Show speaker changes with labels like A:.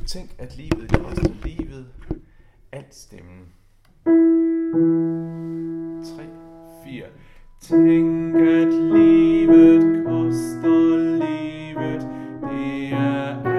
A: Tænk, at livet koster livet alt stemmen. 3, 4. Tænk, at livet koster livet, det er